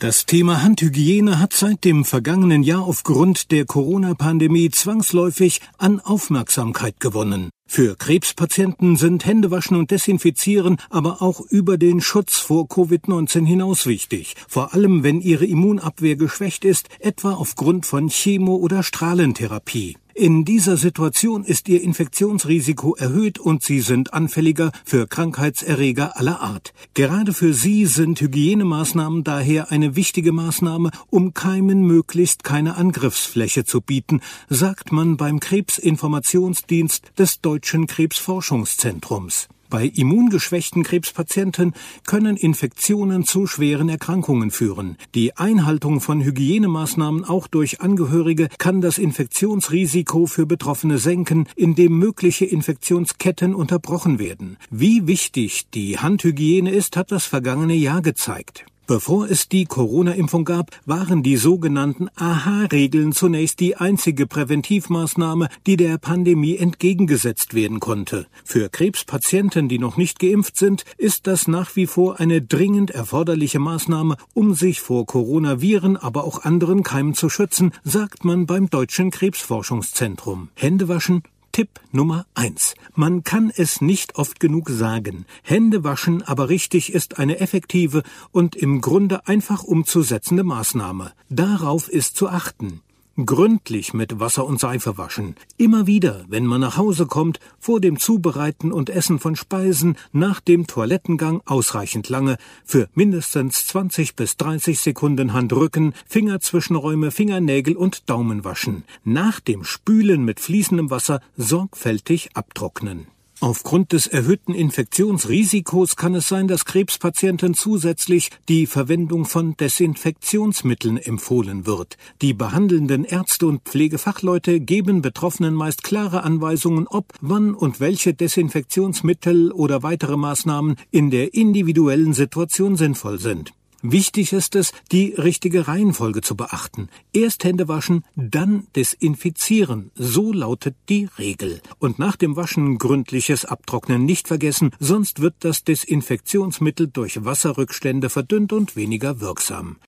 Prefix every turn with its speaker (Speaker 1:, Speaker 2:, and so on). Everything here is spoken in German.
Speaker 1: Das Thema Handhygiene hat seit dem vergangenen Jahr aufgrund der Corona-Pandemie zwangsläufig an Aufmerksamkeit gewonnen. Für Krebspatienten sind Händewaschen und Desinfizieren aber auch über den Schutz vor Covid-19 hinaus wichtig. Vor allem, wenn ihre Immunabwehr geschwächt ist, etwa aufgrund von Chemo- oder Strahlentherapie. In dieser Situation ist ihr Infektionsrisiko erhöht und sie sind anfälliger für Krankheitserreger aller Art. Gerade für sie sind Hygienemaßnahmen daher eine wichtige Maßnahme, um Keimen möglichst keine Angriffsfläche zu bieten, sagt man beim Krebsinformationsdienst des Deutschen Krebsforschungszentrums. Bei immungeschwächten Krebspatienten können Infektionen zu schweren Erkrankungen führen. Die Einhaltung von Hygienemaßnahmen auch durch Angehörige kann das Infektionsrisiko für Betroffene senken, indem mögliche Infektionsketten unterbrochen werden. Wie wichtig die Handhygiene ist, hat das vergangene Jahr gezeigt. Bevor es die Corona-Impfung gab, waren die sogenannten AHA-Regeln zunächst die einzige Präventivmaßnahme, die der Pandemie entgegengesetzt werden konnte. Für Krebspatienten, die noch nicht geimpft sind, ist das nach wie vor eine dringend erforderliche Maßnahme, um sich vor Coronaviren, aber auch anderen Keimen zu schützen, sagt man beim Deutschen Krebsforschungszentrum. Händewaschen. Tipp Nummer 1. Man kann es nicht oft genug sagen. Hände waschen, aber richtig, ist eine effektive und im Grunde einfach umzusetzende Maßnahme. Darauf ist zu achten. Gründlich mit Wasser und Seife waschen. Immer wieder, wenn man nach Hause kommt, vor dem Zubereiten und Essen von Speisen, nach dem Toilettengang ausreichend lange, für mindestens 20 bis 30 Sekunden Handrücken, Fingerzwischenräume, Fingernägel und Daumen waschen. Nach dem Spülen mit fließendem Wasser sorgfältig abtrocknen. Aufgrund des erhöhten Infektionsrisikos kann es sein, dass Krebspatienten zusätzlich die Verwendung von Desinfektionsmitteln empfohlen wird. Die behandelnden Ärzte und Pflegefachleute geben Betroffenen meist klare Anweisungen, ob, wann und welche Desinfektionsmittel oder weitere Maßnahmen in der individuellen Situation sinnvoll sind. Wichtig ist es, die richtige Reihenfolge zu beachten. Erst Hände waschen, dann desinfizieren. So lautet die Regel. Und nach dem Waschen gründliches Abtrocknen nicht vergessen, sonst wird das Desinfektionsmittel durch Wasserrückstände verdünnt und weniger wirksam.